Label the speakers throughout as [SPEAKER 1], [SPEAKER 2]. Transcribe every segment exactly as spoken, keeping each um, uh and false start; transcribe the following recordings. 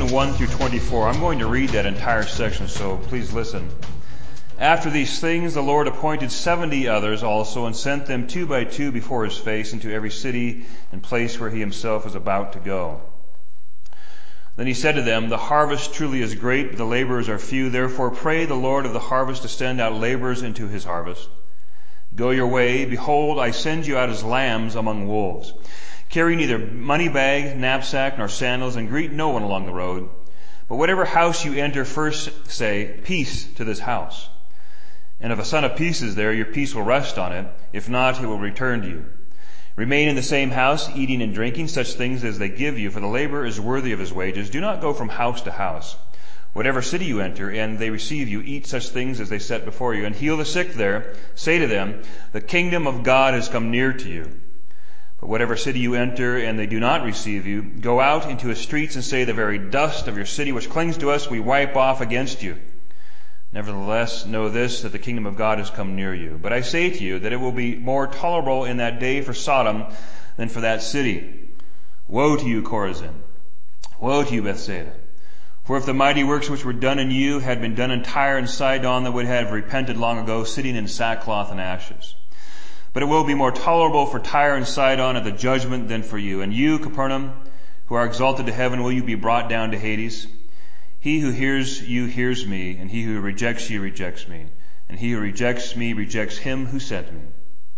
[SPEAKER 1] fifteen, one through twenty-four. I'm going to read that entire section, so please listen. After these things, the Lord appointed seventy others also, and sent them two by two before his face into every city and place where he himself was about to go. Then he said to them, the harvest truly is great, but the laborers are few. Therefore pray the Lord of the harvest to send out laborers into his harvest. Go your way. Behold, I send you out as lambs among wolves. Carry neither money bag, knapsack, nor sandals, and greet no one along the road. But whatever house you enter, first say, peace to this house. And if a son of peace is there, your peace will rest on it. If not, it will return to you. Remain in the same house, eating and drinking such things as they give you, for the laborer is worthy of his wages. Do not go from house to house. Whatever city you enter, and they receive you, eat such things as they set before you, and heal the sick there. Say to them, the kingdom of God has come near to you. But whatever city you enter, and they do not receive you, go out into its streets and say, the very dust of your city which clings to us, we wipe off against you. Nevertheless, know this, that the kingdom of God has come near you. But I say to you that it will be more tolerable in that day for Sodom than for that city. Woe to you, Chorazin! Woe to you, Bethsaida! For if the mighty works which were done in you had been done in Tyre and Sidon, they would have repented long ago, sitting in sackcloth and ashes. But it will be more tolerable for Tyre and Sidon at the judgment than for you. And you, Capernaum, who are exalted to heaven, will you be brought down to Hades? He who hears you hears me, and he who rejects you rejects me, and he who rejects me rejects him who sent me.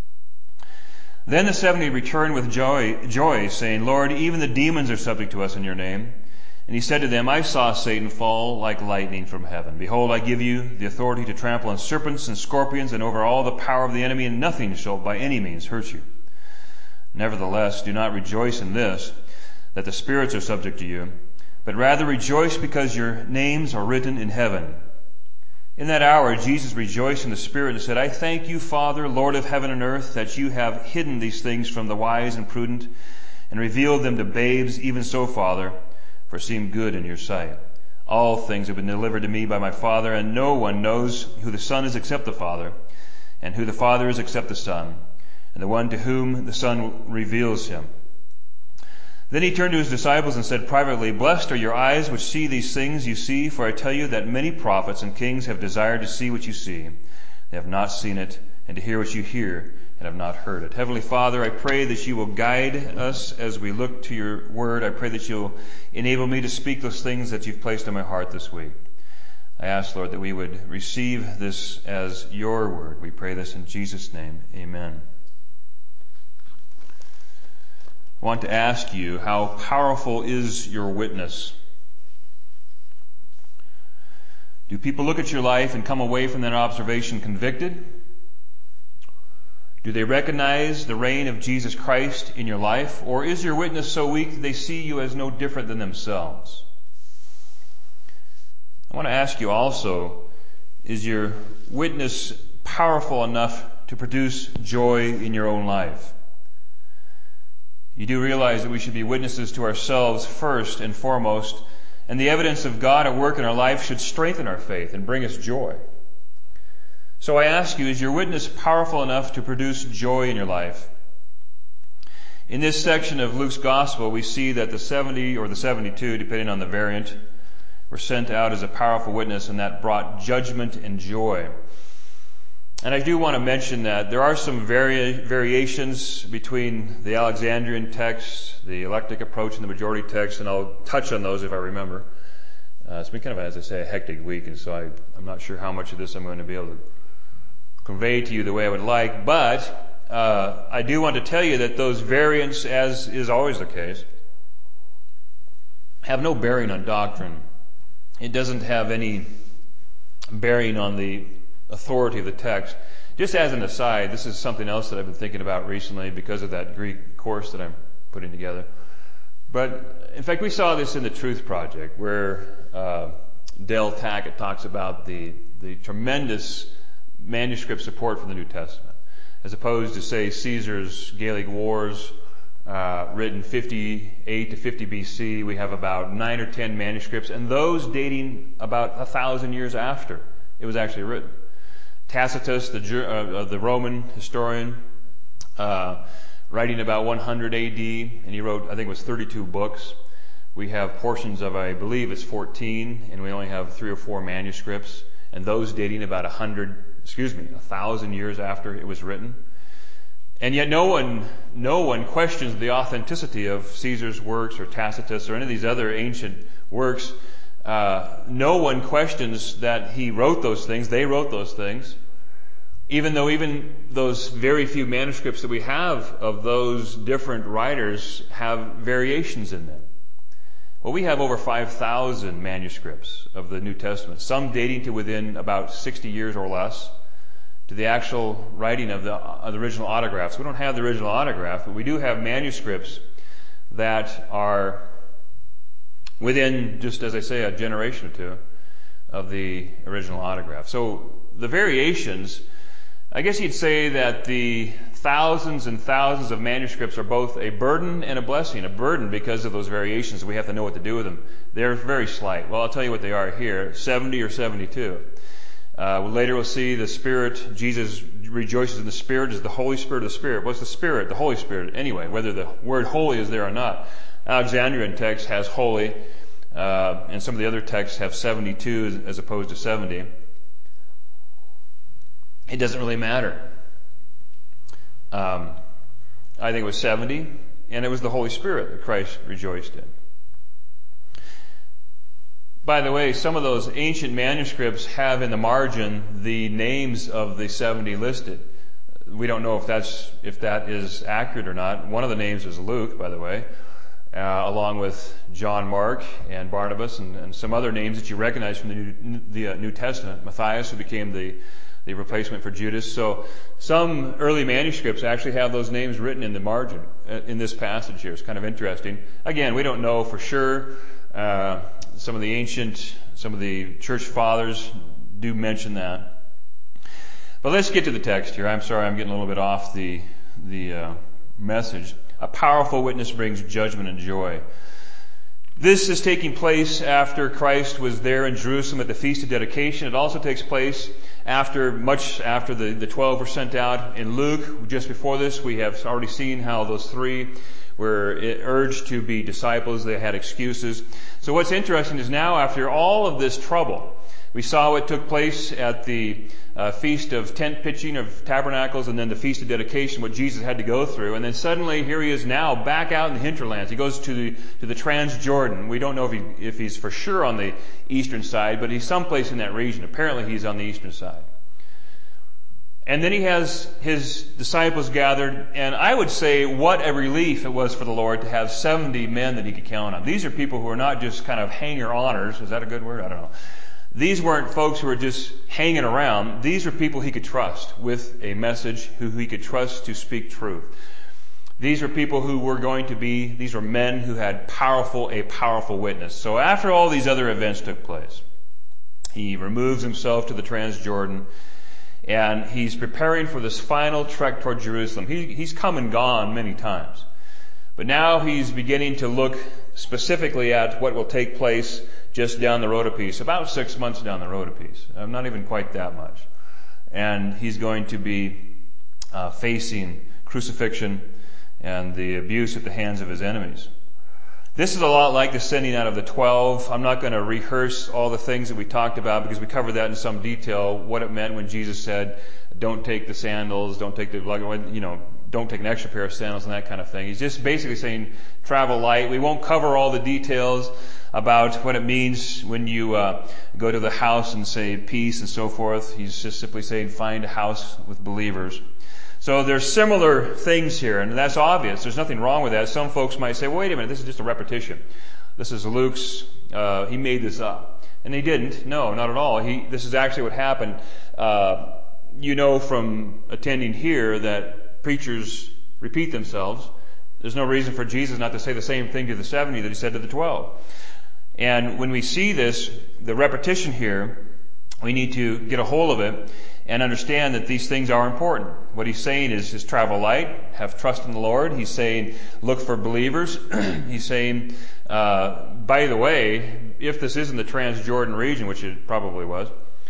[SPEAKER 1] Then the seventy returned with joy, joy, saying, Lord, even the demons are subject to us in your name. And he said to them, I saw Satan fall like lightning from heaven. Behold, I give you the authority to trample on serpents and scorpions and over all the power of the enemy, and nothing shall by any means hurt you. Nevertheless, do not rejoice in this, that the spirits are subject to you, but rather rejoice because your names are written in heaven. In that hour Jesus rejoiced in the Spirit and said, I thank you, Father, Lord of heaven and earth, that you have hidden these things from the wise and prudent and revealed them to babes. Even so, Father, for it seemed good in your sight. All things have been delivered to me by my Father, and no one knows who the Son is except the Father, and who the Father is except the Son, and the one to whom the Son reveals him. Then he turned to his disciples and said privately, Blessed are your eyes which see these things you see, for I tell you that many prophets and kings have desired to see what you see. They have not seen it, and to hear what you hear, and have not heard it. Heavenly Father, I pray that you will guide us as we look to your word. I pray that you'll enable me to speak those things that you've placed in my heart this week. I ask, Lord, that we would receive this as your word. We pray this in Jesus' name. Amen. I want to ask you, how powerful is your witness? Do people look at your life and come away from that observation convicted? Do they recognize the reign of Jesus Christ in your life? Or is your witness so weak that they see you as no different than themselves? I want to ask you also, is your witness powerful enough to produce joy in your own life? You do realize that we should be witnesses to ourselves first and foremost, and the evidence of God at work in our life should strengthen our faith and bring us joy. So I ask you, is your witness powerful enough to produce joy in your life? In this section of Luke's Gospel, we see that the seventy or the seventy-two, depending on the variant, were sent out as a powerful witness, and that brought judgment and joy. And I do want to mention that there are some vari- variations between the Alexandrian text, the eclectic approach, and the majority text, and I'll touch on those if I remember. Uh, it's been kind of, as I say, a hectic week, and so I, I'm not sure how much of this I'm going to be able to convey to you the way I would like, but uh, I do want to tell you that those variants, as is always the case, have no bearing on doctrine. It doesn't have any bearing on the authority of the text. Just as an aside, this is something else that I've been thinking about recently because of that Greek course that I'm putting together. But in fact, we saw this in the Truth Project, where uh, Dale Tackett talks about the the tremendous manuscript support for the New Testament, as opposed to, say, Caesar's Gallic Wars, uh, written fifty-eight to fifty B C. We have about nine or ten manuscripts, and those dating about a thousand years after it was actually written. Tacitus, the, uh, the Roman historian, uh, writing about one hundred A D, and he wrote, I think it was thirty-two books. We have portions of, I believe it's fourteen, and we only have three or four manuscripts, and those dating about a hundred, excuse me, a thousand years after it was written. And yet no one, no one questions the authenticity of Caesar's works or Tacitus or any of these other ancient works. Uh, no one questions that he wrote those things. They wrote those things. Even though even those very few manuscripts that we have of those different writers have variations in them. Well, we have over five thousand manuscripts of the New Testament, some dating to within about sixty years or less, to the actual writing of the, of the original autographs. We don't have the original autograph, but we do have manuscripts that are within, just as I say, a generation or two of the original autograph. So the variations, I guess you'd say that the thousands and thousands of manuscripts are both a burden and a blessing. A burden because of those variations. We have to know what to do with them. They're very slight. Well, I'll tell you what they are here, seventy or seventy-two. Uh, later we'll see the Spirit, Jesus rejoices in the Spirit, is the Holy Spirit of the Spirit. What's the Spirit? The Holy Spirit. Anyway, whether the word holy is there or not. Alexandrian text has holy, uh, and some of the other texts have seventy-two as opposed to seventy. It doesn't really matter. Um, I think it was seventy, and it was the Holy Spirit that Christ rejoiced in. By the way, some of those ancient manuscripts have in the margin the names of the seventy listed. We don't know if that's if that is accurate or not. One of the names is Luke, by the way, uh, along with John Mark and Barnabas and, and some other names that you recognize from the New, the uh, New Testament. Matthias, who became the the replacement for Judas. So some early manuscripts actually have those names written in the margin in this passage here. It's kind of interesting. Again, we don't know for sure. Uh, some of the ancient, some of the church fathers do mention that. But let's get to the text here. I'm sorry, I'm getting a little bit off the the uh, message. A powerful witness brings judgment and joy. This is taking place after Christ was there in Jerusalem at the Feast of Dedication. It also takes place after, much after the, the twelve were sent out. In Luke, just before this, we have already seen how those three were urged to be disciples. They had excuses. So what's interesting is now, after all of this trouble, we saw what took place at the uh, Feast of Tent Pitching of Tabernacles and then the Feast of Dedication, what Jesus had to go through. And then suddenly here he is now back out in the hinterlands. He goes to the to the Transjordan. We don't know if, he, if he's for sure on the eastern side, but he's someplace in that region. Apparently he's on the eastern side. And then he has his disciples gathered, and I would say what a relief it was for the Lord to have seventy men that he could count on. These are people who are not just kind of hanger-oners. Is that a good word? I don't know. These weren't folks who were just hanging around. These are people he could trust with a message, who he could trust to speak truth. These are people who were going to be, these were men who had powerful, a powerful witness. So after all these other events took place, he removes himself to the Transjordan, and he's preparing for this final trek toward Jerusalem. He, he's come and gone many times. But now he's beginning to look specifically at what will take place just down the road a piece, about six months down the road a piece. I'm not even quite that much. And he's going to be uh, facing crucifixion and the abuse at the hands of his enemies. This is a lot like the sending out of the twelve. I'm not going to rehearse all the things that we talked about because we covered that in some detail, what it meant when Jesus said, don't take the sandals, don't take the, you know, don't take an extra pair of sandals and that kind of thing. He's just basically saying travel light. We won't cover all the details about what it means when you uh, go to the house and say peace and so forth. He's just simply saying find a house with believers. So there's similar things here, and that's obvious. There's nothing wrong with that. Some folks might say, well, wait a minute, this is just a repetition. This is Luke's, uh, he made this up. And he didn't. No, not at all. He, this is actually what happened. Uh, you know from attending here that preachers repeat themselves. There's no reason for Jesus not to say the same thing to the seventy that he said to the twelve. And when we see this, the repetition here, we need to get a hold of it and understand that these things are important. What he's saying is, is travel light, have trust in the Lord. He's saying, look for believers. He's saying, uh, by the way, if this isn't the Transjordan region, which it probably was,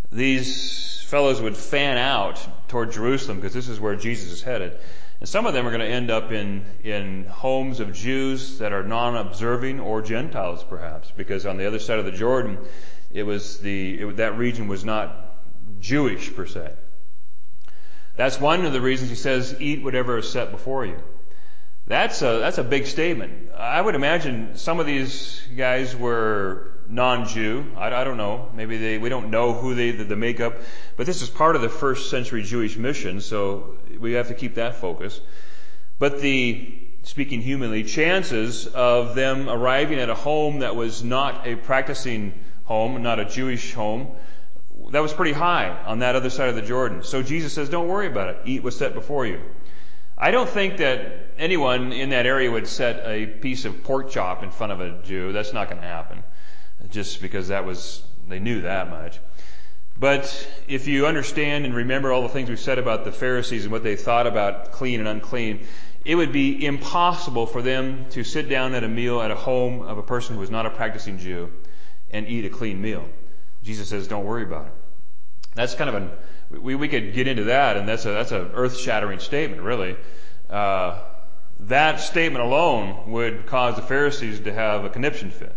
[SPEAKER 1] these fellows would fan out toward Jerusalem because this is where Jesus is headed. And some of them are going to end up in, in homes of Jews that are non-observing or Gentiles perhaps, because on the other side of the Jordan, it was the, it, that region was not Jewish per se. That's one of the reasons he says, eat whatever is set before you. That's a, that's a big statement. I would imagine some of these guys were non-Jew. I, I don't know. Maybe they, we don't know who they, the, the makeup, but this is part of the first century Jewish mission, so we have to keep that focus. But the, speaking humanly, chances of them arriving at a home that was not a practicing home, not a Jewish home, that was pretty high on that other side of the Jordan. So Jesus says, don't worry about it. Eat what's set before you. I don't think that anyone in that area would set a piece of pork chop in front of a Jew. That's not going to happen. Just because that was, they knew that much. But if you understand and remember all the things we said about the Pharisees and what they thought about clean and unclean, it would be impossible for them to sit down at a meal at a home of a person who was not a practicing Jew and eat a clean meal. Jesus says, don't worry about it. That's kind of an, we, we could get into that, and that's a, that's an earth-shattering statement, really. Uh, that statement alone would cause the Pharisees to have a conniption fit.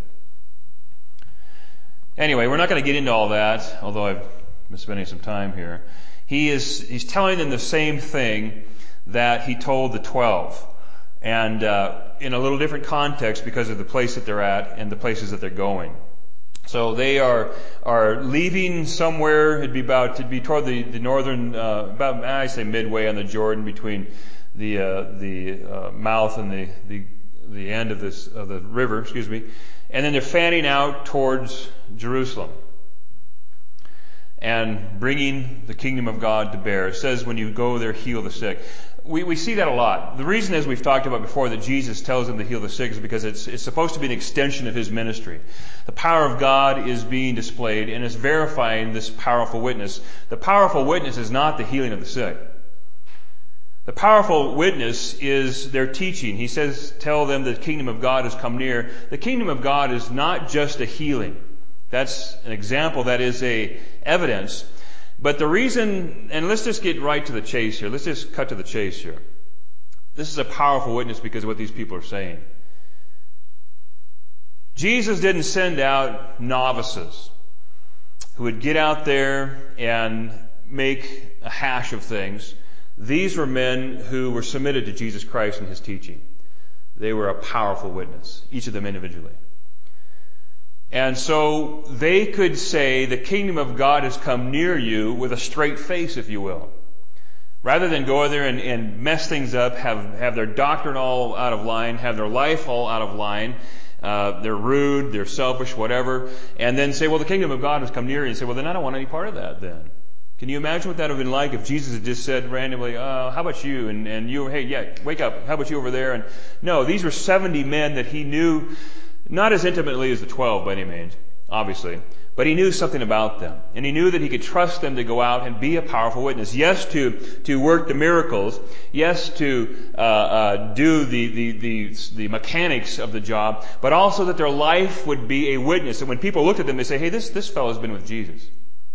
[SPEAKER 1] Anyway, we're not going to get into all that, although I've been spending some time here. He is, he's telling them the same thing that he told the twelve. And, uh, in a little different context because of the place that they're at and the places that they're going. So they are, are leaving somewhere. It'd be about, it'd be toward the, the northern, uh, about, I say midway on the Jordan between the, uh, the, uh, mouth and the, the, the end of this, of the river, excuse me. And then they're fanning out towards Jerusalem and bringing the kingdom of God to bear. It says when you go there, heal the sick. We, we see that a lot. The reason, as we've talked about before, that Jesus tells them to heal the sick is because it's, it's supposed to be an extension of his ministry. The power of God is being displayed and is verifying this powerful witness. The powerful witness is not the healing of the sick. The powerful witness is their teaching. He says, tell them the kingdom of God has come near. The kingdom of God is not just a healing. That's an example. That is a evidence. But the reason, and let's just get right to the chase here. Let's just cut to the chase here. This is a powerful witness because of what these people are saying. Jesus didn't send out novices who would get out there and make a hash of things. These were men who were submitted to Jesus Christ and his teaching. They were a powerful witness, each of them individually. And so they could say the kingdom of God has come near you with a straight face, if you will. Rather than go there and, and mess things up, have, have their doctrine all out of line, have their life all out of line, uh, they're rude, they're selfish, whatever, and then say, well, the kingdom of God has come near you, and say, well, then I don't want any part of that then. Can you imagine what that would have been like if Jesus had just said randomly, uh, how about you? And, and you, hey, yeah, wake up. How about you over there? And no, these were seventy men that he knew, not as intimately as the twelve by any means, obviously, but he knew something about them. And he knew that he could trust them to go out and be a powerful witness. Yes, to, to work the miracles. Yes, to, uh, uh, do the, the, the, the mechanics of the job, but also that their life would be a witness. And when people looked at them, they say, hey, this, this fellow's been with Jesus.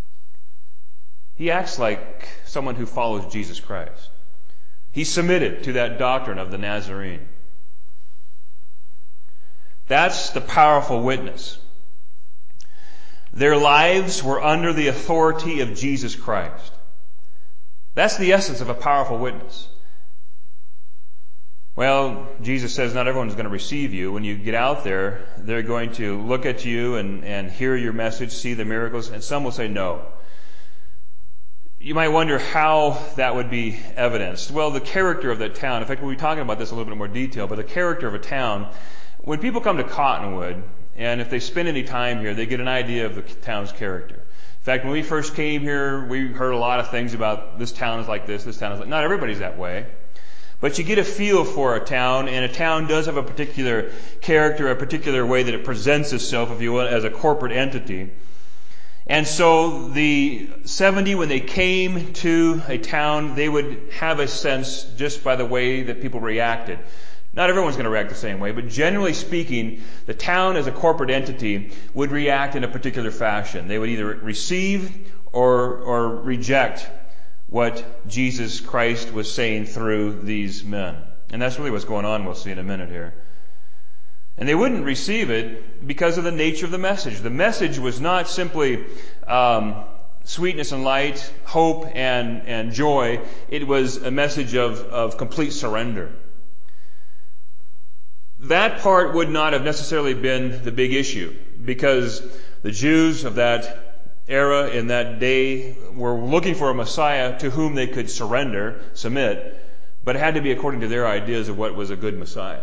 [SPEAKER 1] He acts like someone who follows Jesus Christ. He submitted to that doctrine of the Nazarene. That's the powerful witness. Their lives were under the authority of Jesus Christ. That's the essence of a powerful witness. Well, Jesus says not everyone's going to receive you. When you get out there, they're going to look at you and, and hear your message, see the miracles, and some will say no. You might wonder how that would be evidenced. Well, the character of that town, in fact, we'll be talking about this in a little bit more detail, but the character of a town, when people come to Cottonwood, and if they spend any time here, they get an idea of the town's character. In fact, when we first came here, we heard a lot of things about this town is like this, this town is like, not everybody's that way. But you get a feel for a town, and a town does have a particular character, a particular way that it presents itself, if you will, as a corporate entity. And so the seventy, when they came to a town, they would have a sense just by the way that people reacted. Not everyone's going to react the same way, but generally speaking, the town as a corporate entity would react in a particular fashion. They would either receive or, or reject what Jesus Christ was saying through these men. And that's really what's going on, we'll see in a minute here. And they wouldn't receive it because of the nature of the message. The message was not simply um, sweetness and light, hope and, and joy. It was a message of, of complete surrender. That part would not have necessarily been the big issue, because the Jews of that era in that day were looking for a Messiah to whom they could surrender, submit, but it had to be according to their ideas of what was a good Messiah.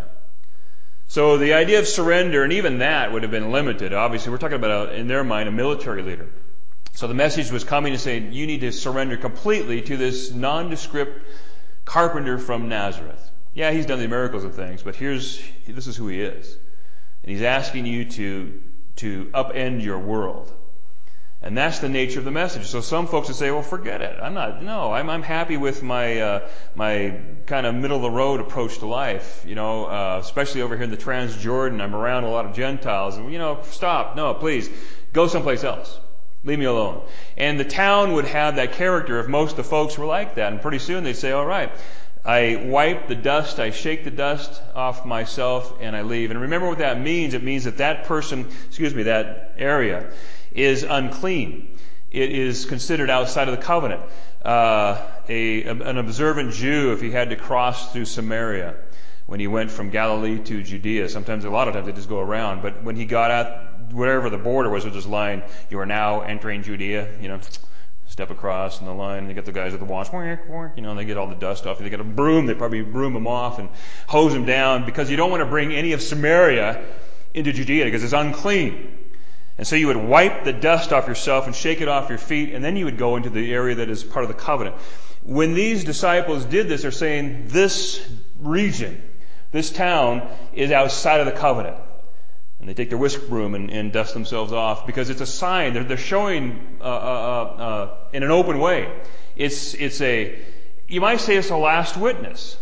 [SPEAKER 1] So the idea of surrender, and even that would have been limited. Obviously, we're talking about, a, in their mind, a military leader. So the message was coming to say, you need to surrender completely to this nondescript carpenter from Nazareth. Yeah, he's done the miracles and things, but here's, this is who he is. And he's asking you to, to upend your world. And that's the nature of the message. So some folks would say, well, forget it. I'm not, no, I'm, I'm happy with my, uh, my kind of middle of the road approach to life. You know, uh, especially over here in the Transjordan, I'm around a lot of Gentiles. And, you know, stop. No, please. Go someplace else. Leave me alone. And the town would have that character if most of the folks were like that. And pretty soon they'd say, all right, I wipe the dust, I shake the dust off myself, and I leave. And remember what that means. It means that that person, excuse me, that area is unclean. It is considered outside of the covenant. Uh, a, an observant Jew, if he had to cross through Samaria, when he went from Galilee to Judea, sometimes, a lot of times they just go around, but when he got out, whatever the border was with this line, you are now entering Judea, you know, step across in the line, and they get the guys at the wash, you know, and they get all the dust off. They get a broom, they probably broom them off and hose them down, because you don't want to bring any of Samaria into Judea, because it's unclean. And so you would wipe the dust off yourself and shake it off your feet, and then you would go into the area that is part of the covenant. When these disciples did this, they're saying this region, this town, is outside of the covenant. And they take their whisk broom and, and dust themselves off, because it's a sign. They're, they're showing uh, uh, uh, in an open way. It's, it's a, you might say it's a last witness.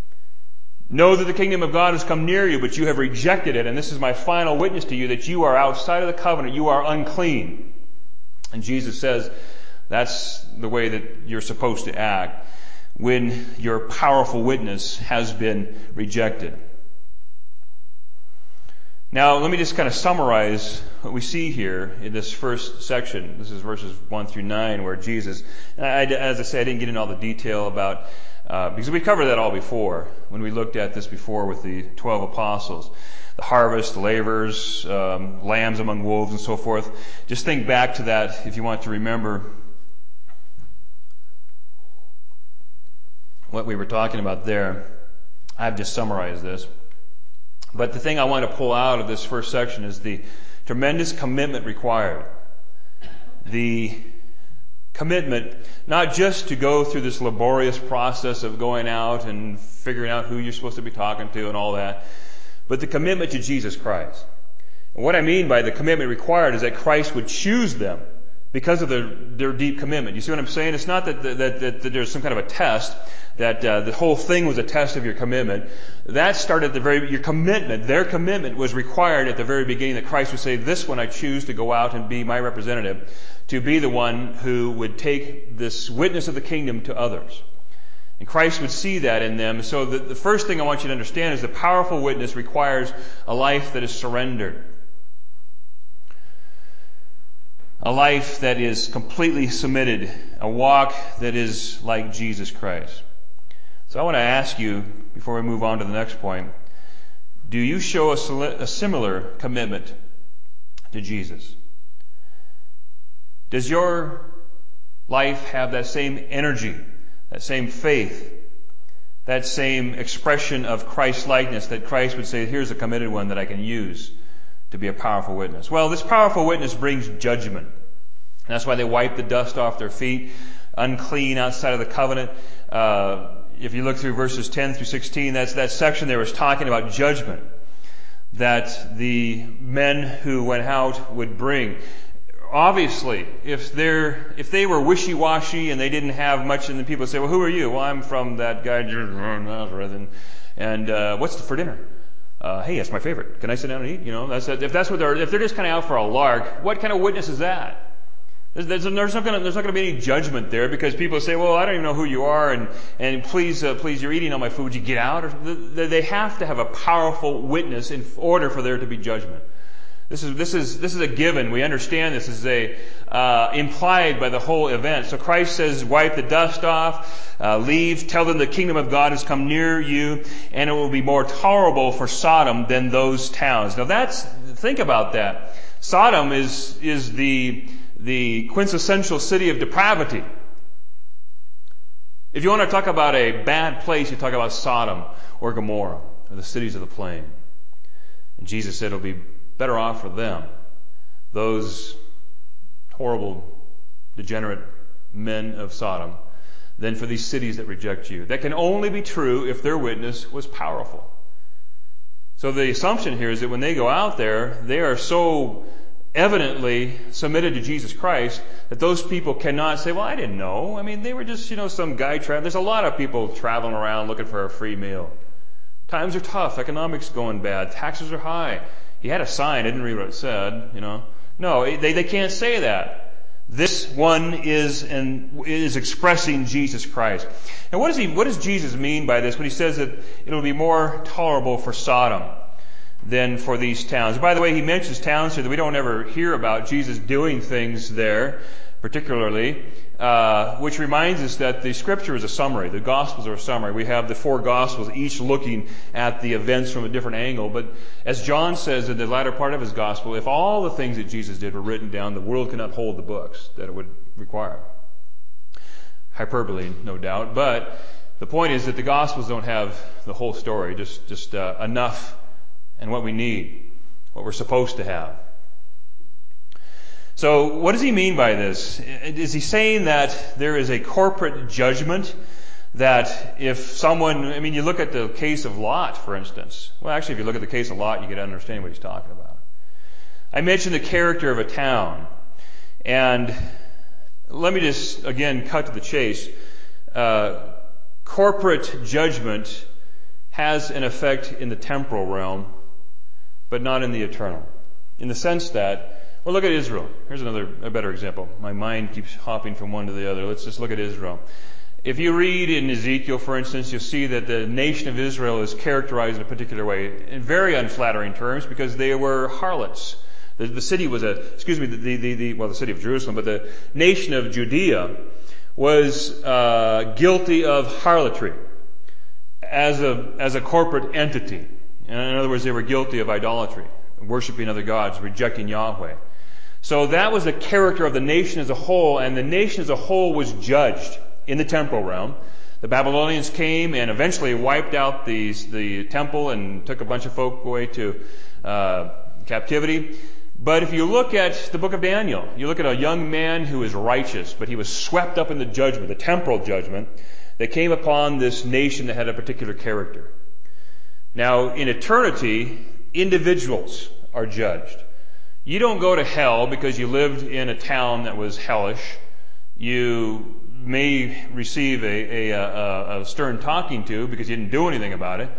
[SPEAKER 1] Know that the kingdom of God has come near you, but you have rejected it, and this is my final witness to you, that you are outside of the covenant. You are unclean. And Jesus says that's the way that you're supposed to act when your powerful witness has been rejected. Now, let me just kind of summarize what we see here in this first section. This is verses one through nine, where Jesus, and I, as I said, I didn't get into all the detail about, uh, because we covered that all before, when we looked at this before with the twelve apostles. The harvest, the laborers, um, lambs among wolves, and so forth. Just think back to that if you want to remember what we were talking about there. I've just summarized this. But the thing I want to pull out of this first section is the tremendous commitment required. The commitment, not just to go through this laborious process of going out and figuring out who you're supposed to be talking to and all that, but the commitment to Jesus Christ. And what I mean by the commitment required is that Christ would choose them because of their, their deep commitment. You see what I'm saying? It's not that, that, that, that there's some kind of a test, that uh, the whole thing was a test of your commitment. That started at the very, your commitment, their commitment was required at the very beginning, that Christ would say, this one I choose to go out and be my representative, to be the one who would take this witness of the kingdom to others. And Christ would see that in them. So the, the first thing I want you to understand is the powerful witness requires a life that is surrendered. A life that is completely submitted. A walk that is like Jesus Christ. So I want to ask you, before we move on to the next point, do you show a, a similar commitment to Jesus? Does your life have that same energy, that same faith, that same expression of Christ-likeness, that Christ would say, here's a committed one that I can use to be a powerful witness? Well, this powerful witness brings judgment. That's why they wipe the dust off their feet, unclean outside of the covenant. Uh, if you look through verses ten through sixteen, that's that section there was talking about judgment that the men who went out would bring. Obviously, if they're if they were wishy-washy and they didn't have much, and the people say, well, who are you? Well, I'm from that guy, Nazareth, and, and uh, what's for dinner? Uh, hey, that's my favorite. Can I sit down and eat? You know, that's if that's what they're if they're just kind of out for a lark. What kind of witness is that? There's, there's, there's not going to be any judgment there, because people say, well, I don't even know who you are, and, and please, uh, please, you're eating all my food. Would you get out? Or, they have to have a powerful witness in order for there to be judgment. This is, this is, this is a given. We understand this is a, uh, implied by the whole event. So Christ says, wipe the dust off, uh, leave, tell them the kingdom of God has come near you, and it will be more tolerable for Sodom than those towns. Now that's, think about that. Sodom is, is the, the quintessential city of depravity. If you want to talk about a bad place, you talk about Sodom or Gomorrah, or the cities of the plain. And Jesus said it'll be better off for them, those horrible, degenerate men of Sodom, than for these cities that reject you. That can only be true if their witness was powerful. So the assumption here is that when they go out there, they are so evidently submitted to Jesus Christ that those people cannot say, well, I didn't know. I mean, they were just, you know, some guy traveling. There's a lot of people traveling around looking for a free meal. Times are tough. Economics going bad. Taxes are high. He had a sign. I didn't read what it said, you know. No, they, they can't say that. This one is and is expressing Jesus Christ. Now, what does he, what does Jesus mean by this when he says that it'll be more tolerable for Sodom than for these towns? By the way, he mentions towns here that we don't ever hear about Jesus doing things there, particularly, uh, which reminds us that the Scripture is a summary. The Gospels are a summary. We have the four Gospels, each looking at the events from a different angle. But as John says in the latter part of his Gospel, if all the things that Jesus did were written down, the world cannot hold the books that it would require. Hyperbole, no doubt. But the point is that the Gospels don't have the whole story, just, just uh, enough and what we need, what we're supposed to have. So what does he mean by this? Is he saying that there is a corporate judgment that if someone, I mean, you look at the case of Lot, for instance. Well, actually, if you look at the case of Lot, you can understand what he's talking about. I mentioned the character of a town. And let me just, again, cut to the chase. Uh, corporate judgment has an effect in the temporal realm, but not in the eternal. In the sense that, well, look at Israel. Here's another, a better example. My mind keeps hopping from one to the other. Let's just look at Israel. If you read in Ezekiel, for instance, you'll see that the nation of Israel is characterized in a particular way, in very unflattering terms, because they were harlots. The, the city was a, excuse me, the, the, the, well, the city of Jerusalem, but the nation of Judea was uh, guilty of harlotry as a, as a corporate entity. In other words, they were guilty of idolatry, worshiping other gods, rejecting Yahweh. So that was the character of the nation as a whole, and the nation as a whole was judged in the temporal realm. The Babylonians came and eventually wiped out the, the temple and took a bunch of folk away to uh, captivity. But if you look at the book of Daniel, you look at a young man who is righteous, but he was swept up in the judgment, the temporal judgment, that came upon this nation that had a particular character. Now, in eternity, individuals are judged. You don't go to hell because you lived in a town that was hellish. You may receive a, a, a, a stern talking to because you didn't do anything about it.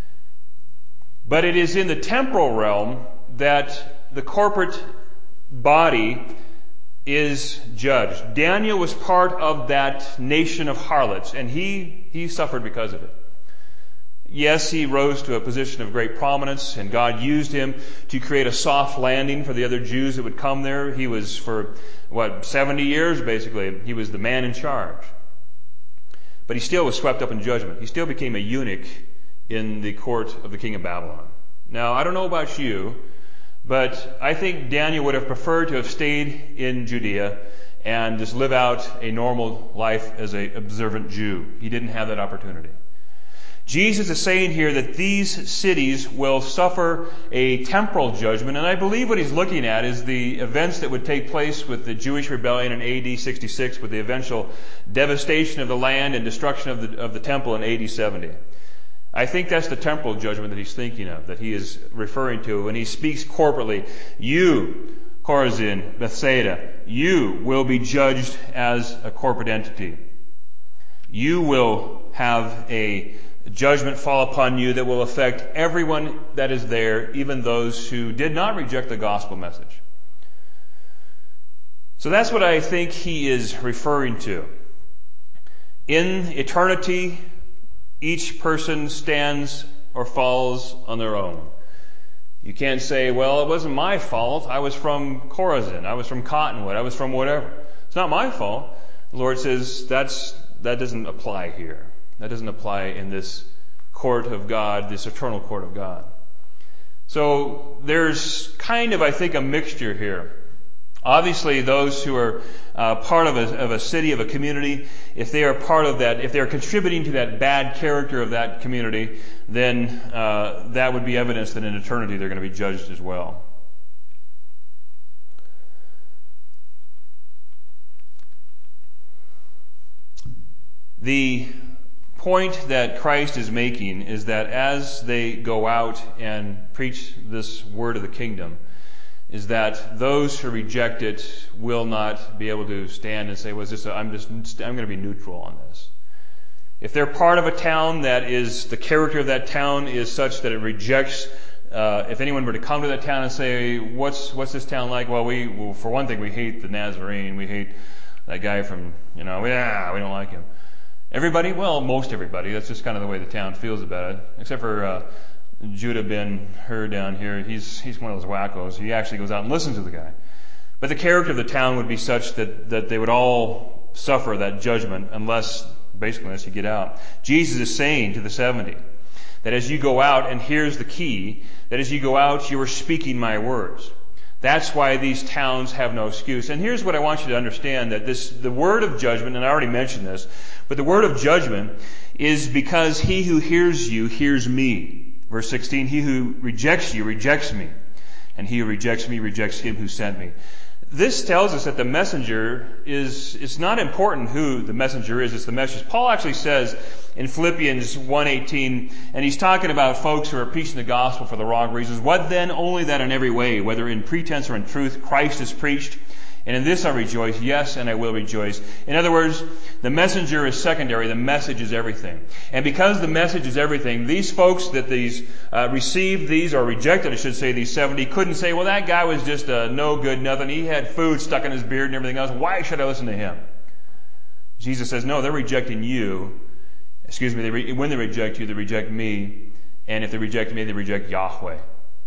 [SPEAKER 1] But it is in the temporal realm that the corporate body is judged. Daniel was part of that nation of harlots, and he, he suffered because of it. Yes, he rose to a position of great prominence, and God used him to create a soft landing for the other Jews that would come there. He was, for, what, seventy years, basically, he was the man in charge. But he still was swept up in judgment. He still became a eunuch in the court of the king of Babylon. Now, I don't know about you, but I think Daniel would have preferred to have stayed in Judea and just live out a normal life as an observant Jew. He didn't have that opportunity. Jesus is saying here that these cities will suffer a temporal judgment, and I believe what he's looking at is the events that would take place with the Jewish rebellion in A D sixty-six, with the eventual devastation of the land and destruction of the, of the temple in A D seventy. I think that's the temporal judgment that he's thinking of, that he is referring to when he speaks corporately. You, Chorazin, Bethsaida, you will be judged as a corporate entity. You will have a judgment fall upon you that will affect everyone that is there, even those who did not reject the gospel message. So that's what I think he is referring to. In eternity, each person stands or falls on their own. You can't say, well, it wasn't my fault. I was from Chorazin. I was from Cottonwood. I was from whatever. It's not my fault. The Lord says that's, that doesn't apply here. That doesn't apply in this court of God, this eternal court of God. So there's kind of, I think, a mixture here. Obviously, those who are uh, part of a, of a city, of a community, if they are part of that, if they are contributing to that bad character of that community, then uh, that would be evidence that in eternity they're going to be judged as well. The point that Christ is making is that as they go out and preach this word of the kingdom, is that those who reject it will not be able to stand and say, "Was this? A, I'm just, I'm going to be neutral on this." If they're part of a town that is, the character of that town is such that it rejects. Uh, if anyone were to come to that town and say, "What's what's this town like?" Well, we, well, for one thing, we hate the Nazarene. We hate that guy from, you know, yeah, we don't like him. Everybody, well, most everybody. That's just kind of the way the town feels about it, except for. Uh, Judah Ben Hur down here, he's he's one of those wackos. He actually goes out and listens to the guy. But the character of the town would be such that, that they would all suffer that judgment unless, basically, unless you get out. Jesus is saying to the seventy that as you go out, and here's the key, that as you go out, you are speaking my words. That's why these towns have no excuse. And here's what I want you to understand, that this, the word of judgment, and I already mentioned this, but the word of judgment is because he who hears you hears me. Verse sixteen, he who rejects you rejects me, and he who rejects me rejects him who sent me. This tells us that the messenger is, it's not important who the messenger is, it's the message. Paul actually says in Philippians one eighteen, and he's talking about folks who are preaching the gospel for the wrong reasons. What then? Only that in every way, whether in pretense or in truth, Christ is preached. And in this I rejoice, yes, and I will rejoice. In other words, the messenger is secondary, the message is everything. And because the message is everything, these folks that these uh, received these, or rejected, I should say, these seventy, couldn't say, well, that guy was just uh, no good, nothing. He had food stuck in his beard and everything else. Why should I listen to him? Jesus says, no, they're rejecting you. Excuse me, they re- when they reject you, they reject me. And if they reject me, they reject Yahweh.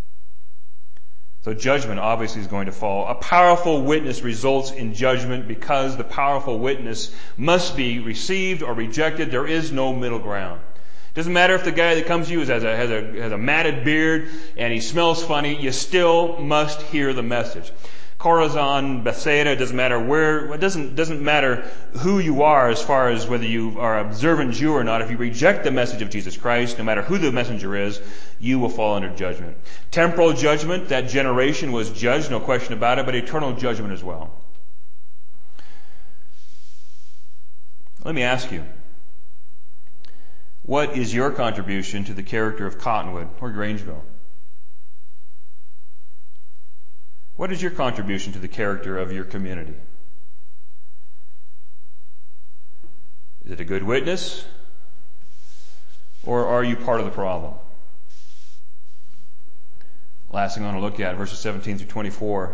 [SPEAKER 1] So judgment obviously is going to fall. A powerful witness results in judgment because the powerful witness must be received or rejected. There is no middle ground. It doesn't matter if the guy that comes to you has a, has a, has a matted beard and he smells funny. You still must hear the message. Chorazin, Bethsaida, it doesn't matter where, it doesn't, doesn't matter who you are as far as whether you are an observant Jew or not. If you reject the message of Jesus Christ, no matter who the messenger is, you will fall under judgment. Temporal judgment, that generation was judged, no question about it, but eternal judgment as well. Let me ask you, what is your contribution to the character of Cottonwood or Grangeville? What is your contribution to the character of your community? Is it a good witness? Or are you part of the problem? Last thing I want to look at, verses seventeen through twenty-four.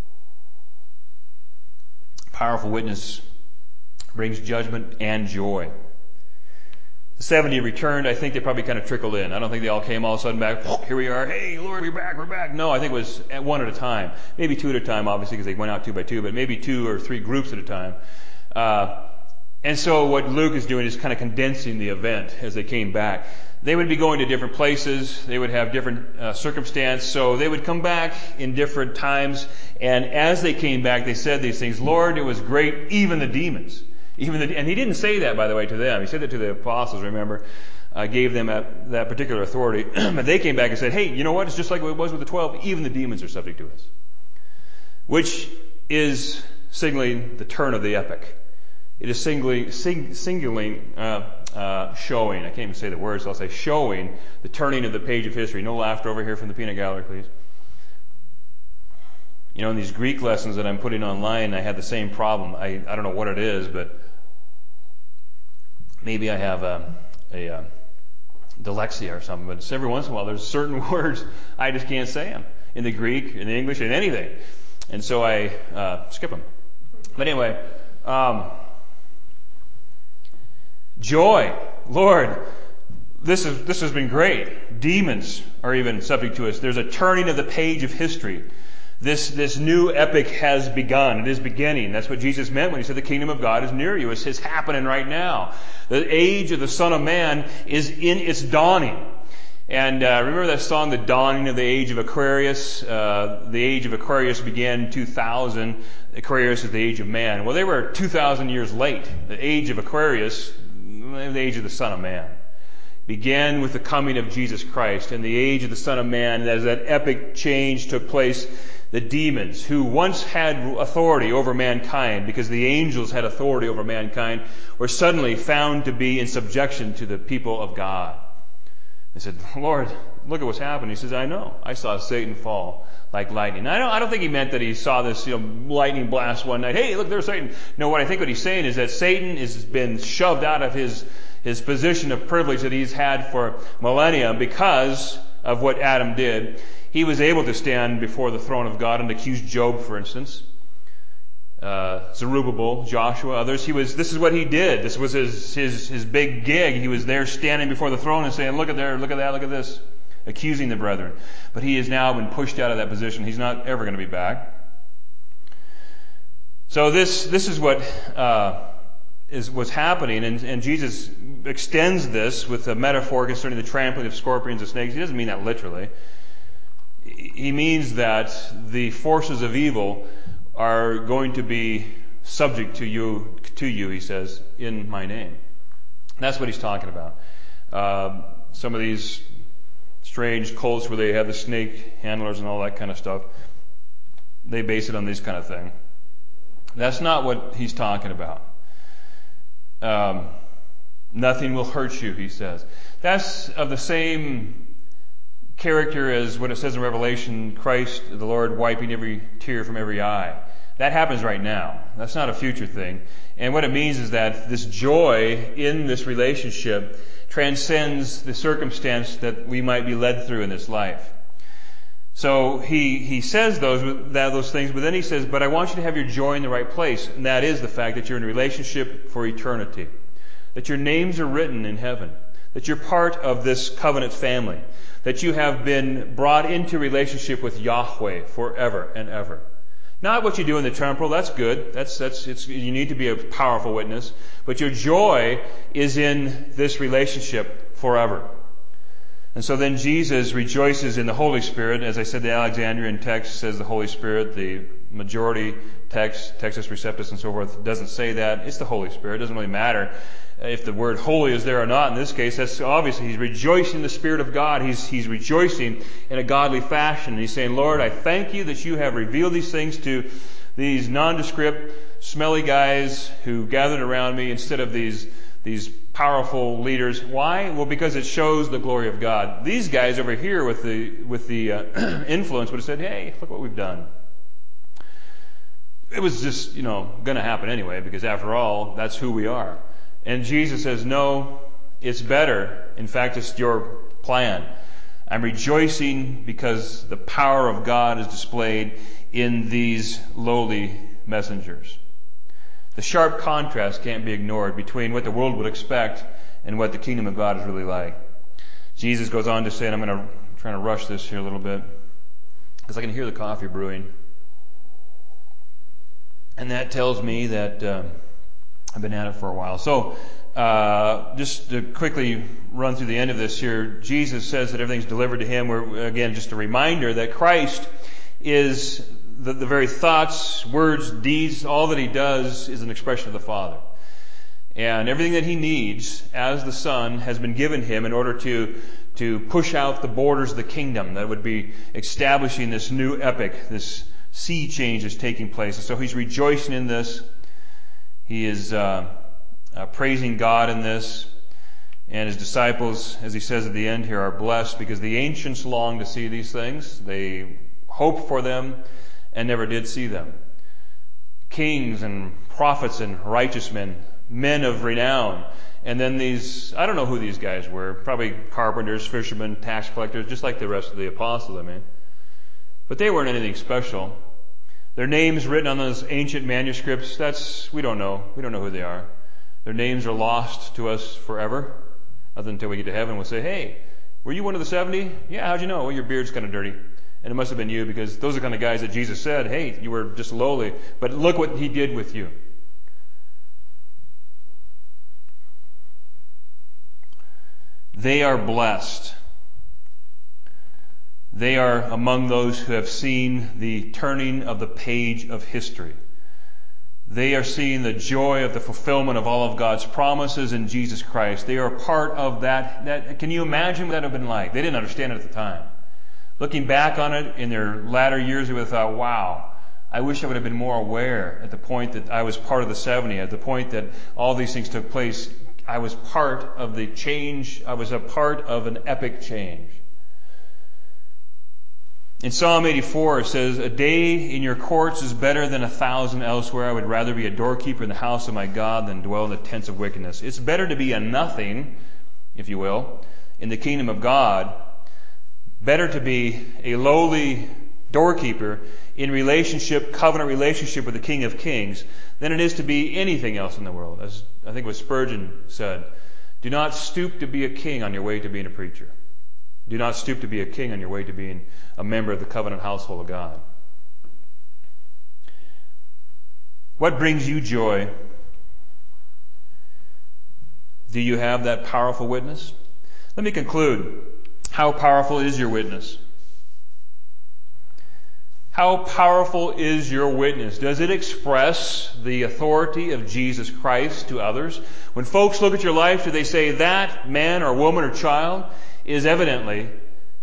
[SPEAKER 1] Powerful witness brings judgment and joy. The seventy returned. I think they probably kind of trickled in. I don't think they all came all of a sudden back. Here we are. Hey, Lord, we're back. We're back. No, I think it was at one at a time. Maybe two at a time, obviously, because they went out two by two, but maybe two or three groups at a time. Uh, and so what Luke is doing is kind of condensing the event as they came back. They would be going to different places. They would have different uh, circumstance. So they would come back in different times. And as they came back, they said these things. Lord, it was great, even the demons. Even the, and he didn't say that, by the way, to them. He said that to the apostles, remember. Uh, gave them that, that particular authority. But they came back and said, hey, you know what? It's just like it was with the twelve. Even the demons are subject to us. Which is signaling the turn of the epic. It is singly, sing, singling, uh, uh, showing, I can't even say the words, so I'll say showing the turning of the page of history. No laughter over here from the peanut gallery, please. You know, in these Greek lessons that I'm putting online, I had the same problem. I, I don't know what it is, but maybe I have a, a, a dyslexia or something. But every once in a while, there's certain words I just can't say them in the Greek, in the English, in anything. And so I uh, skip them. But anyway, um, joy. Lord, this is, this has been great. Demons are even subject to us. There's a turning of the page of history. This, this new epic has begun. It is beginning. That's what Jesus meant when he said the kingdom of God is near you. It's, it's happening right now. The age of the Son of Man is in its dawning. And uh, remember that song, The Dawning of the Age of Aquarius? Uh, the age of Aquarius began in two thousand. Aquarius is the age of man. Well, they were two thousand years late. The age of Aquarius, the age of the Son of Man, began with the coming of Jesus Christ. And the age of the Son of Man, as that epic change took place, the demons, who once had authority over mankind, because the angels had authority over mankind, were suddenly found to be in subjection to the people of God. They said, Lord, look at what's happened. He says, I know. I saw Satan fall like lightning. I don't, I don't think he meant that he saw this, you know, lightning blast one night. Hey, look, there's Satan. No, what I think what he's saying is that Satan has been shoved out of his, his position of privilege that he's had for millennia because of what Adam did. He was able to stand before the throne of God and accuse Job, for instance. Uh, Zerubbabel, Joshua, others. He was, this is what he did. This was his, his, his big gig. He was there standing before the throne and saying, look at there, look at that, look at this. Accusing the brethren. But he has now been pushed out of that position. He's not ever going to be back. So this, this is what, uh, is what's happening, and, and Jesus extends this with a metaphor concerning the trampling of scorpions and snakes. He doesn't mean that literally. He means that the forces of evil are going to be subject to you, to you, he says, in my name. That's what he's talking about. Uh, some of these strange cults where they have the snake handlers and all that kind of stuff, they base it on this kind of thing. That's not what he's talking about. Um, nothing will hurt you, he says. That's of the same character as what it says in Revelation, Christ, the Lord, wiping every tear from every eye. That happens right now. That's not a future thing. And what it means is that this joy in this relationship transcends the circumstance that we might be led through in this life. So he, he says those, that, those things, but then he says, but I want you to have your joy in the right place. And that is the fact that you're in a relationship for eternity. That your names are written in heaven. That you're part of this covenant family. That you have been brought into relationship with Yahweh forever and ever. Not what you do in the temporal, that's good. That's, that's, it's, you need to be a powerful witness. But your joy is in this relationship forever. And so then Jesus rejoices in the Holy Spirit. As I said, the Alexandrian text says the Holy Spirit. The majority text, Textus Receptus and so forth, doesn't say that. It's the Holy Spirit. It doesn't really matter if the word holy is there or not. In this case, that's obviously he's rejoicing in the Spirit of God. He's, he's rejoicing in a godly fashion. And he's saying, Lord, I thank you that you have revealed these things to these nondescript, smelly guys who gathered around me instead of these, these powerful leaders. Why? Well, because it shows the glory of God. These guys over here with the, with the uh, influence would have said, hey, look what we've done. It was just, you know, going to happen anyway, because after all, that's who we are. And Jesus says, no, it's better. In fact, it's your plan. I'm rejoicing because the power of God is displayed in these lowly messengers. The sharp contrast can't be ignored between what the world would expect and what the kingdom of God is really like. Jesus goes on to say, and I'm going to I'm trying to rush this here a little bit, because I can hear the coffee brewing. And that tells me that um, I've been at it for a while. So, uh, just to quickly run through the end of this here, Jesus says that everything's delivered to him. We're, again, just a reminder that Christ is the, the very thoughts, words, deeds, all that he does is an expression of the Father. And everything that he needs as the Son has been given him in order to, to push out the borders of the kingdom that would be establishing this new epic, this sea change is taking place. And so he's rejoicing in this. He is uh, uh, praising God in this. And his disciples, as he says at the end here, are blessed because the ancients long to see these things. They hoped for them and never did see them. Kings and prophets and righteous men, men of renown. And then these, I don't know who these guys were, probably carpenters, fishermen, tax collectors, just like the rest of the apostles, I mean. But they weren't anything special. Their names written on those ancient manuscripts, that's, we don't know. We don't know who they are. Their names are lost to us forever. Other until we get to heaven, we'll say, hey, were you one of the seventy? Yeah, how'd you know? Well, your beard's kind of dirty. And it must have been you, because those are the kind of guys that Jesus said, hey, you were just lowly, but look what he did with you. They are blessed. They are among those who have seen the turning of the page of history. They are seeing the joy of the fulfillment of all of God's promises in Jesus Christ. They are part of that. that can you imagine what that would have been like? They didn't understand it at the time. Looking back on it in their latter years, they would have thought, wow, I wish I would have been more aware at the point that I was part of the seventy, at the point that all these things took place. I was part of the change. I was a part of an epic change. In Psalm eighty-four, it says, a day in your courts is better than a thousand elsewhere. I would rather be a doorkeeper in the house of my God than dwell in the tents of wickedness. It's better to be a nothing, if you will, in the kingdom of God. Better to be a lowly doorkeeper in relationship, covenant relationship with the King of Kings, than it is to be anything else in the world. As I think what Spurgeon said, do not stoop to be a king on your way to being a preacher. Do not stoop to be a king on your way to being a member of the covenant household of God. What brings you joy? Do you have that powerful witness? Let me conclude. How powerful is your witness? How powerful is your witness? Does it express the authority of Jesus Christ to others? When folks look at your life, do they say that man or woman or child is evidently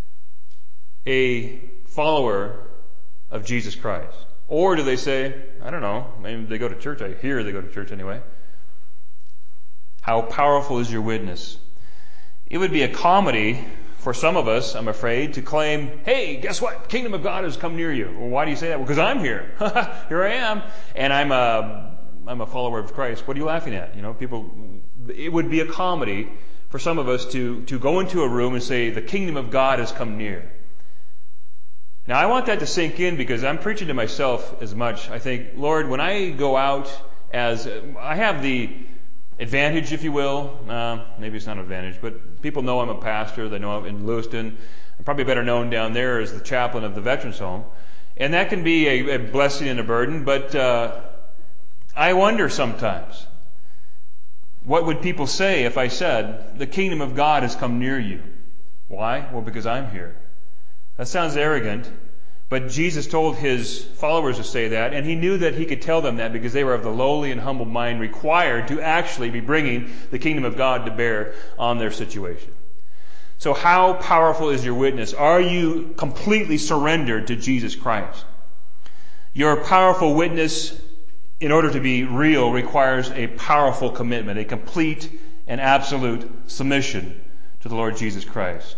[SPEAKER 1] a follower of Jesus Christ? Or do they say, I don't know, maybe they go to church. I hear they go to church anyway. How powerful is your witness? It would be a comedy for some of us, I'm afraid, to claim, hey, guess what? Kingdom of God has come near you. Well, why do you say that? Well, because I'm here. Here I am. And I'm a, I'm a follower of Christ. What are you laughing at? You know, people, it would be a comedy for some of us to, to go into a room and say, the kingdom of God has come near. Now, I want that to sink in because I'm preaching to myself as much. I think, Lord, when I go out as, I have the advantage, if you will, uh, maybe it's not an advantage, but people know I'm a pastor. They know I'm in Lewiston. I'm probably better known down there as the chaplain of the Veterans Home. And that can be a, a blessing and a burden, but uh, I wonder sometimes, what would people say if I said, the kingdom of God has come near you? Why? Well, because I'm here. That sounds arrogant, but Jesus told his followers to say that, and he knew that he could tell them that because they were of the lowly and humble mind required to actually be bringing the kingdom of God to bear on their situation. So how powerful is your witness? Are you completely surrendered to Jesus Christ? Your powerful witness, in order to be real, requires a powerful commitment, a complete and absolute submission to the Lord Jesus Christ.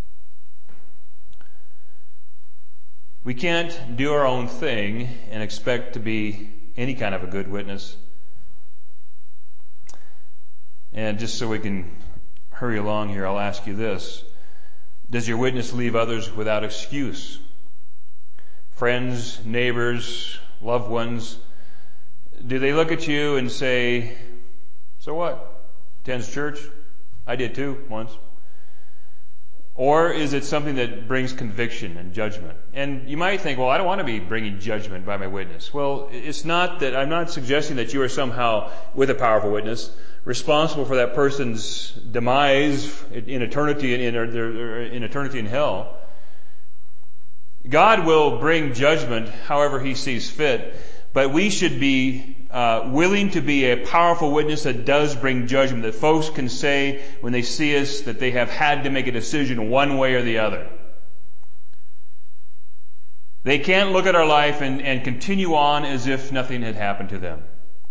[SPEAKER 1] We can't do our own thing and expect to be any kind of a good witness. And just so we can hurry along here, I'll ask you this. Does your witness leave others without excuse? Friends, neighbors, loved ones, do they look at you and say, so what? Attends church? I did too, once. Or is it something that brings conviction and judgment? And you might think, well, I don't want to be bringing judgment by my witness. Well, it's not that, I'm not suggesting that you are somehow, with a powerful witness, responsible for that person's demise in eternity, in, in eternity in hell. God will bring judgment however he sees fit, but we should be Uh, willing to be a powerful witness that does bring judgment, that folks can say when they see us that they have had to make a decision one way or the other. They can't look at our life and, and continue on as if nothing had happened to them.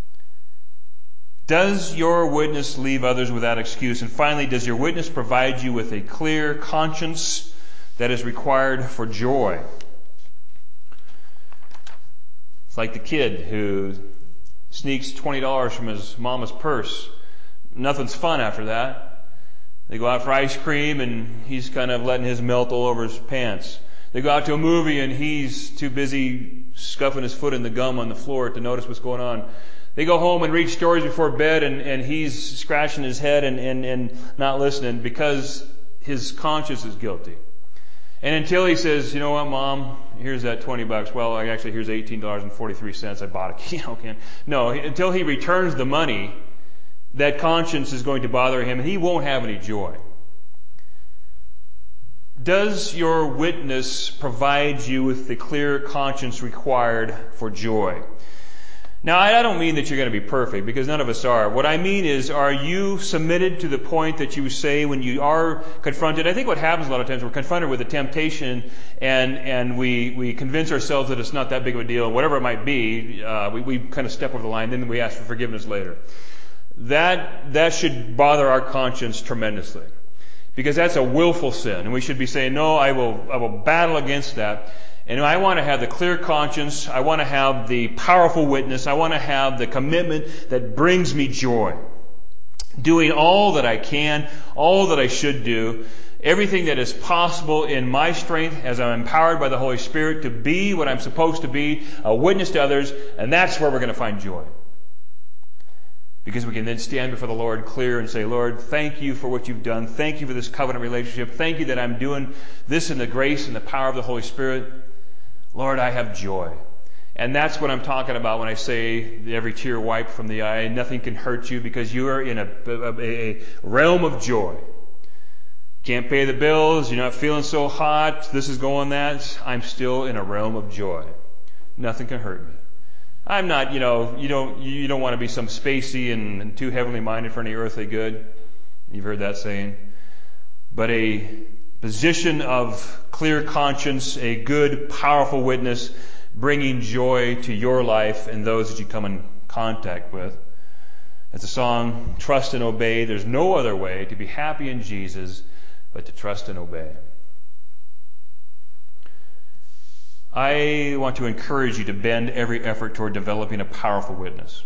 [SPEAKER 1] Does your witness leave others without excuse? And finally, does your witness provide you with a clear conscience that is required for joy? It's like the kid who sneaks twenty dollars from his mama's purse. Nothing's fun after that. They go out for ice cream and he's kind of letting his melt all over his pants. They go out to a movie and he's too busy scuffing his foot in the gum on the floor to notice what's going on. They go home and read stories before bed and, and he's scratching his head and, and, and not listening because his conscience is guilty. And until he says, you know what, Mom, here's that twenty bucks. Well, actually, here's eighteen dollars and forty-three cents. I bought a kilo can. No, until he returns the money, that conscience is going to bother him and he won't have any joy. Does your witness provide you with the clear conscience required for joy? Now, I don't mean that you're going to be perfect, because none of us are. What I mean is, are you submitted to the point that you say when you are confronted? I think what happens a lot of times, we're confronted with a temptation, and and we we convince ourselves that it's not that big of a deal, whatever it might be. Uh, we we kind of step over the line, then we ask for forgiveness later. That that should bother our conscience tremendously, because that's a willful sin, and we should be saying, no, I will I will battle against that. And I want to have the clear conscience. I want to have the powerful witness. I want to have the commitment that brings me joy. Doing all that I can, all that I should do, everything that is possible in my strength as I'm empowered by the Holy Spirit to be what I'm supposed to be, a witness to others, and that's where we're going to find joy. Because we can then stand before the Lord clear and say, Lord, thank you for what you've done. Thank you for this covenant relationship. Thank you that I'm doing this in the grace and the power of the Holy Spirit. Lord, I have joy. And that's what I'm talking about when I say every tear wiped from the eye. Nothing can hurt you because you are in a, a, a realm of joy. Can't pay the bills. You're not feeling so hot. This is going that. I'm still in a realm of joy. Nothing can hurt me. I'm not, you know, you don't, you don't want to be some spacey and, and too heavenly minded for any earthly good. You've heard that saying. But a position of clear conscience, a good, powerful witness, bringing joy to your life and those that you come in contact with. As the song, Trust and Obey. There's no other way to be happy in Jesus but to trust and obey. I want to encourage you to bend every effort toward developing a powerful witness.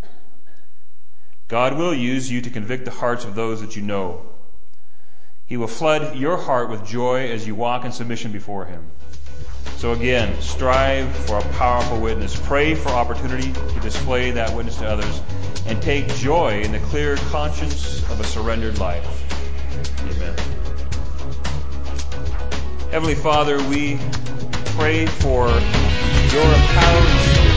[SPEAKER 1] God will use you to convict the hearts of those that you know. He will flood your heart with joy as you walk in submission before Him. So again, strive for a powerful witness. Pray for opportunity to display that witness to others, and take joy in the clear conscience of a surrendered life. Amen. Heavenly Father, we pray for your empowering Spirit